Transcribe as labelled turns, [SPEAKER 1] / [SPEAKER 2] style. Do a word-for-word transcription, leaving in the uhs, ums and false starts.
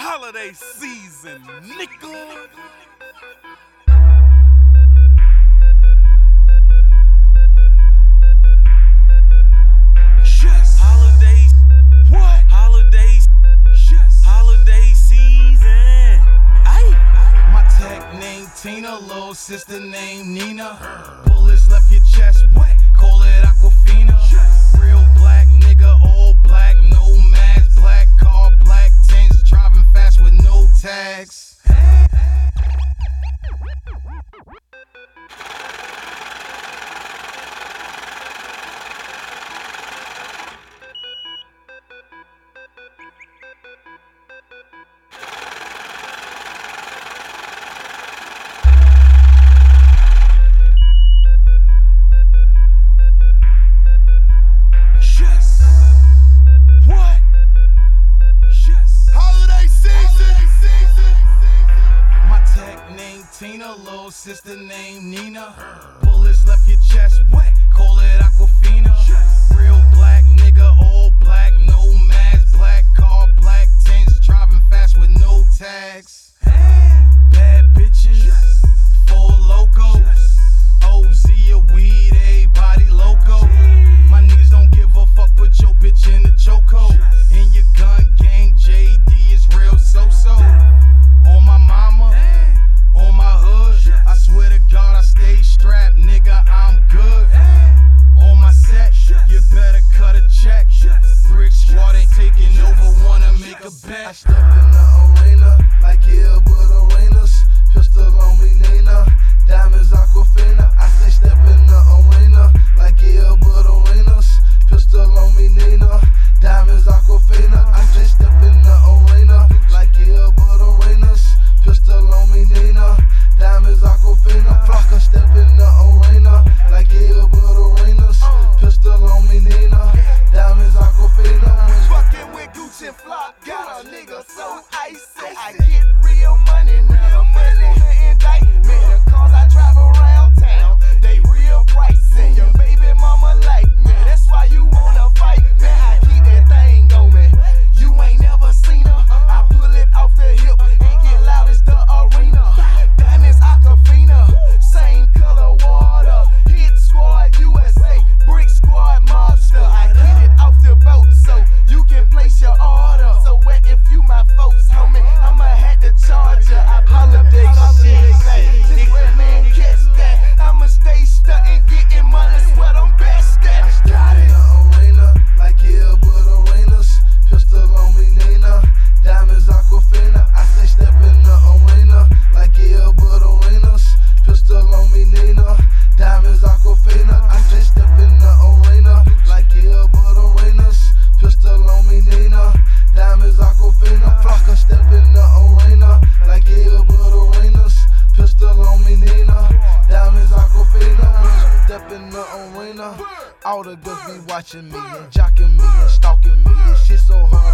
[SPEAKER 1] holiday season, nigga. Yes. Holidays. What? Holidays. Yes. Holiday season. Ay.
[SPEAKER 2] My tech name Tina, little sister named Nina. Bullets left your chest wet, call it Aquafina. Yes. Real black nigga, all black, no mask, black car, black tints, driving fast with no tags. Tina, little sister named Nina. Bullets left your chest wet, call it Aquafina. Real black nigga, all black, no mask, black car, black tints, driving fast with no tags. Bad bitches, full locos. O Z a weed, everybody loco. My niggas don't give a fuck, put your bitch in the chokehold. In your gun gang, J D is real so-so. On my mama, on my hood, I swear to God I stay strapped, nigga, I'm good. On my set, you better cut a check. Brick squad ain't taking over, wanna make a bet. I step in the arena, like yeah, but arenas. Pistol on me, Nina, diamonds, Aquafina. I say step in the arena, like yeah, but arenas. Pistol on me, Nina, diamonds, Aquafina. I say step in the arena, like yeah, but arenas. Pistol on me, Nina, diamonds, Aquafina. Flocka step in the arena, like yeah, but arenas. Pistol on me, Nina, diamonds, Aquafina.
[SPEAKER 3] Fucking with Gucci and Flock, got a nigga so icy. I get real money, now the money to indict me. The cars I drive around town, they real pricey. Your baby mama like me, that's why you wanna fight me. I keep that thing on me, you ain't never seen her. I pull it off the hip and get loud as the arena. Diamonds, Aquafina, same color water. Hit squad U S A, brick squad mobster. I get it off the boat so you can place your order. So wet if you my folks, homie, I'ma have to charge ya. I holiday shit, nigga, man, catch that. I'ma stay stuntin', getting money, that's what I'm best at.
[SPEAKER 2] I got it. The arena, like yeah, but arenas. Pistol on me, Nina, diamonds, Aquafina. I say step in the arena, like yeah, but arenas. Pistol on me, Nina, diamonds, Aquafina. I say step in the arena, like yeah, but arenas. Pistol on me, Nina, diamonds, Aquafina. Flocka step in the arena, like yeah, but arenas. Pistol on me, Nina, diamonds, Aquafina. Step in the arena, all the girls be watching me and jocking me and stalking me. This shit so hard.